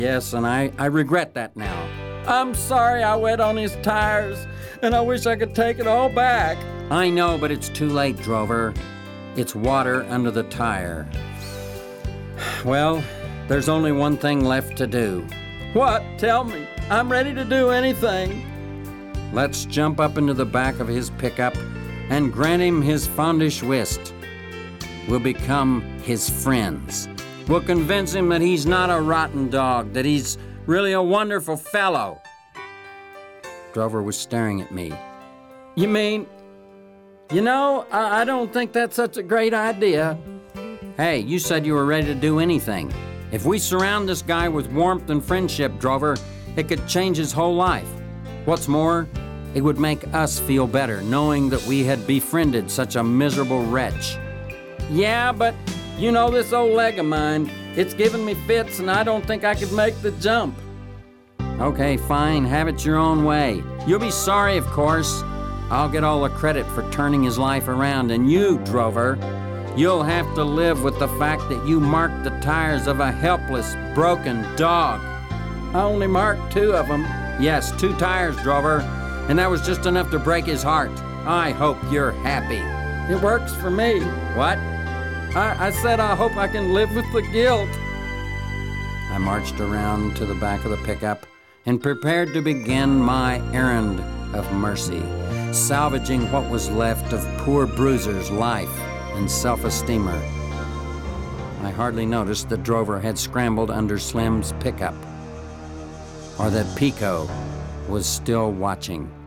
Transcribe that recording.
Yes, and I regret that now. I'm sorry I wet on his tires, and I wish I could take it all back. I know, but it's too late, Drover. It's water under the tire. Well, there's only one thing left to do. What? Tell me. I'm ready to do anything. Let's jump up into the back of his pickup and grant him his fondish whist. We'll become his friends. We'll convince him that he's not a rotten dog, that he's really a wonderful fellow. Drover was staring at me. You mean... You know, I don't think that's such a great idea. Hey, you said you were ready to do anything. If we surround this guy with warmth and friendship, Drover, it could change his whole life. What's more, it would make us feel better knowing that we had befriended such a miserable wretch. Yeah, but you know this old leg of mine. It's giving me fits and I don't think I could make the jump. Okay, fine, have it your own way. You'll be sorry, of course. I'll get all the credit for turning his life around, and you, Drover, you'll have to live with the fact that you marked the tires of a helpless, broken dog. I only marked 2 of them. Yes, 2 tires, Drover, and that was just enough to break his heart. I hope you're happy. It works for me. What? I said I hope I can live with the guilt. I marched around to the back of the pickup and prepared to begin my errand of mercy, salvaging what was left of poor Bruiser's life and self-esteemer. I hardly noticed that Drover had scrambled under Slim's pickup, or that Pico was still watching.